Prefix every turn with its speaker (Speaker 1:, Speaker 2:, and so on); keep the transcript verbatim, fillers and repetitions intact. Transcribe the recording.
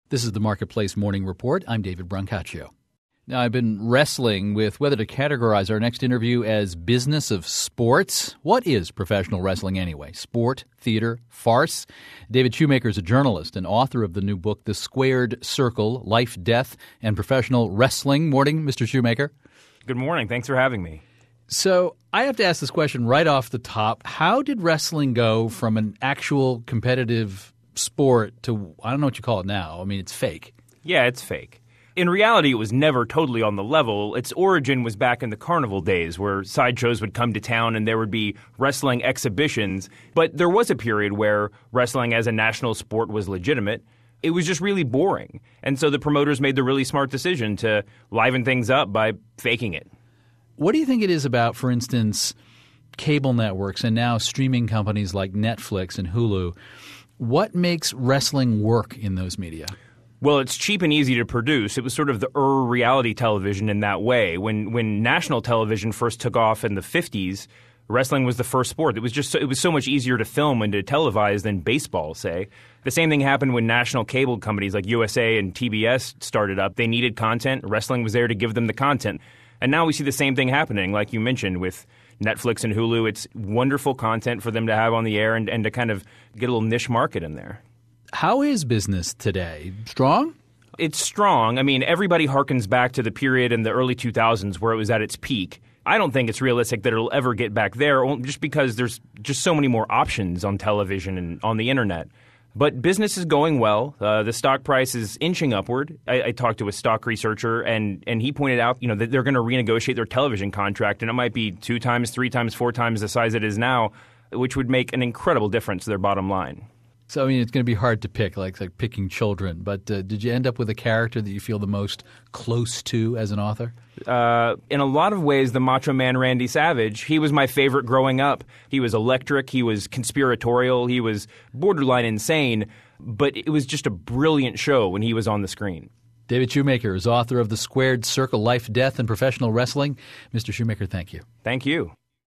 Speaker 1: This is the Marketplace Morning Report. I'm David Brancaccio. Now, I've been wrestling with whether to categorize our next interview as business of sports. What is professional wrestling anyway? Sport, theater, farce? David Shoemaker is a journalist and author of the new book, The Squared Circle, Life, Death, and Professional Wrestling. Morning, Mister Shoemaker.
Speaker 2: Good morning. Thanks for having me.
Speaker 1: So I have to ask this question right off the top. How did wrestling go from an actual competitive sport to, I don't know what you call it now. I mean, it's fake.
Speaker 2: Yeah, it's fake. In reality, it was never totally on the level. Its origin was back in the carnival days where sideshows would come to town and there would be wrestling exhibitions. But there was a period where wrestling as a national sport was legitimate. It was just really boring. And so the promoters made the really smart decision to liven things up by faking it.
Speaker 1: What do you think it is about, for instance, cable networks and now streaming companies like Netflix and Hulu? What makes wrestling work in those media?
Speaker 2: Well, it's cheap and easy to produce. It was sort of the er reality television in that way. When when national television first took off in the fifties, wrestling was the first sport. It was just so, it was so much easier to film and to televise than baseball, say. The same thing happened when national cable companies like U S A and T B S started up. They needed content. Wrestling was there to give them the content. And now we see the same thing happening, like you mentioned, with Netflix and Hulu. It's wonderful content for them to have on the air and, and to kind of get a little niche market in there.
Speaker 1: How is business today? Strong?
Speaker 2: It's strong. I mean, everybody harkens back to the period in the early two thousands where it was at its peak. I don't think it's realistic that it'll ever get back there just because there's just so many more options on television and on the internet. But business is going well. Uh, the stock price is inching upward. I, I talked to a stock researcher, and, and he pointed out, you know, that they're going to renegotiate their television contract, and it might be two times, three times, four times the size it is now, which would make an incredible difference to their bottom line.
Speaker 1: So, I mean, it's going to be hard to pick, like like picking children. But uh, did you end up with a character that you feel the most close to as an author?
Speaker 2: Uh, in a lot of ways, the Macho Man Randy Savage. He was my favorite growing up. He was electric. He was conspiratorial. He was borderline insane. But it was just a brilliant show when he was on the screen.
Speaker 1: David Shoemaker is author of The Squared Circle, Life, Death, and Professional Wrestling. Mister Shoemaker, thank you.
Speaker 2: Thank you.